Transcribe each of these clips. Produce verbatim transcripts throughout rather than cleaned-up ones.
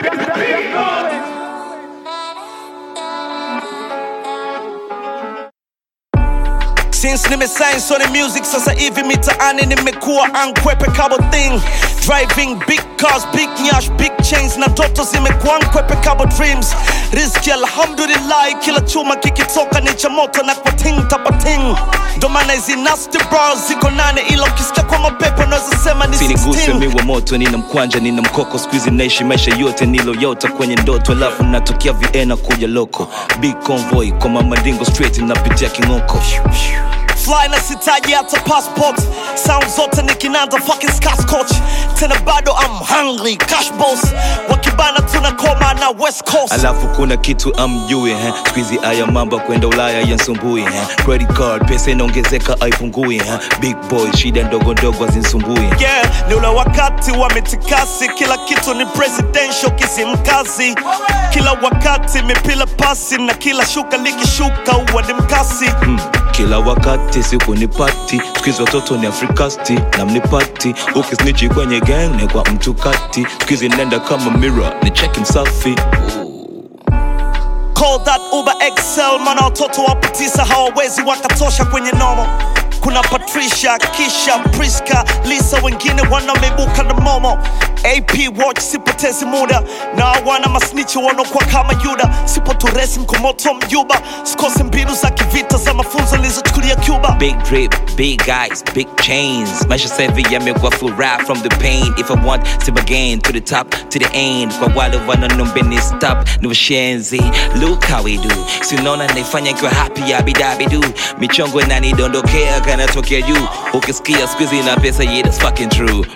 Since nimesign Sony Music sasa hivi mitaani nimekuwa ankwepe kabo thing. Driving big cars, big nyash, big chains na ndoto zimekuwa ankwepe kabo dreams. Rizki alhamdulillah, kila chuma kikitoka ni cha moto na kwa ting tapating. Ndo maana hizi nasty bras ziko nane, ila ukisikia kwa mapepo unaweza sema ni sixteen. Siniguse miwa moto, nina mkwanja, nina mkoko. Squeezy naishi maisha yote nilo yota kwenye ndoto. Alafu natokea Vienna kuja loko. Big convoy kwa mamadingo straight napitia Kingoko. Fly na sitaji hata passport. Sound zote ni kinanda fucking scotch. Tena bado I'm hungry, cash boss. Wakibana tunakoma na West Coast. Alafu kuna kitu amjui eh. Squeezy aya mamba kwenda Ulaya yansumbui eh. Credit card pesa inaongezeka haipungui eh. Big boy shida ndogo ndogo hazinsumbui. Yeah, ni ule wakati wa mitikasi. Kila kitu ni presidential kisimkazi. Kila wakati mipila pasi na kila shuka likishuka uwa ni mkasi. hmm. Kila wakati siku ni party. Squeezy watoto ni Afrikasti na mnipati. Ukisnichi kwenye gang ni kwa mtu kati. Squeezy nenda kama mirror ni check msafi. Call that Uber X L, mana watoto wapo tisa hawawezi wakatosha kwenye nomo. Kuna Patricia, Kisha, Priska, Lisa, wengine wanamebuka na Momo. A P watch sipotezi muda na wana masnichi wanokuwa kama Yuda. Sipo turesi mkomoto mjuba, sikose mbinu za kivita za mafunzo nilizochukulia Cuba. Big drip, big eyes, big chains. Maisha savi yamekuwa full rap from the pain. If I want, step again to the top, to the end. Kwa wale wanaombeni stop, ni washenzi. Look how we do. Sinona naifanya kiwa happy ya bidabidu. Michongo nani dondokea kana tokea juu. Ukisikia Squeezy na pesa, yeah that's fucking true.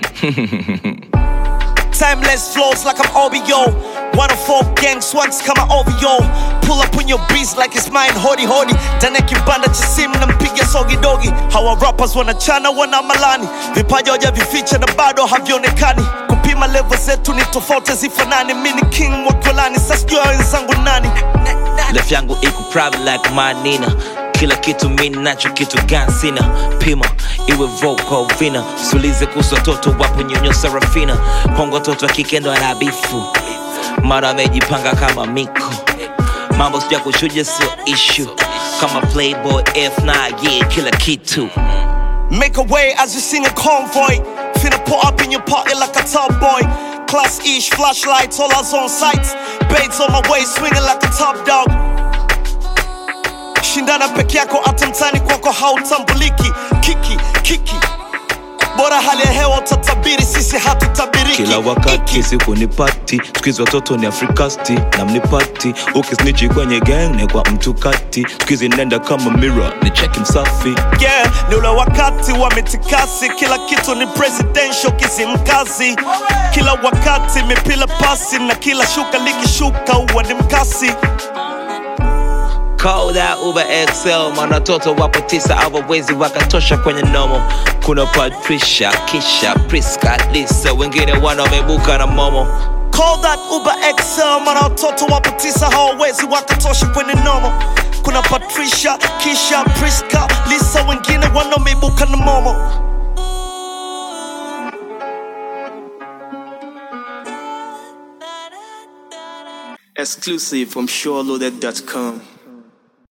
Timeless flows like I'm O B O. one oh four gang swags kama O V O. Pull up on your beats like it's mine, hodi hodi. Tane kibanda cha simu na mpiga sogi dogi. Hawa rappers wanachana wana malani. Vipaji hoja vificha na bado havionekani. Kupima level zetu ni tofauti zifanani. Mini king wakolani, sasa jua wenzangu nani. Life yangu iko private like my Nina. Kila kitu mimi nacho kitu gani sina. Pima, iwe vocal vina. Sulize kuhusu watoto wapo nyonyo Serafina. Kongo watoto wa kike ndo anabifu. Mara amejipanga kama Miko. Mambo sija kuchuja sio issue. Kama Playboy F nine, yeah kila kitu. Make a way as you sing a convoy. Finna put up in your party like a top boy. Class-ish, flashlights, all us on sights. Baits on my way, swinging like a top dog. Shindana peke yako hata mtani kwako hautambuliki. Kiki, kiki. Bora hali ya hewa utatabiri, sisi hatutabiriki. Kila wakati siku ni party. Squeezy watoto ni Afrikasti na mnipati. Ukisnichi kwenye gang ni kwa mtu kati. Squeezy nenda kama mirror ni check msafi. Yeah, ni ule wakati wa mitikasi. Kila kitu ni presidential kisimkazi. Kila wakati mipila pasi na kila shuka likishuka uwa ni mkasi. Call that Uber X L, mana toto wapo tisa hawawezi wakatosha kwenye nomo. Kuna Patricia, Kisha, Priska, Lisa, wengine wanamebuka na Momo. Call that Uber X L, mana watoto wapo tisa hawawezi wakatosha kwenye nomo. Kuna Patricia, Kisha, Priska, Lisa, wengine wanamebuka na Momo. Exclusive from SureLoaded dot com.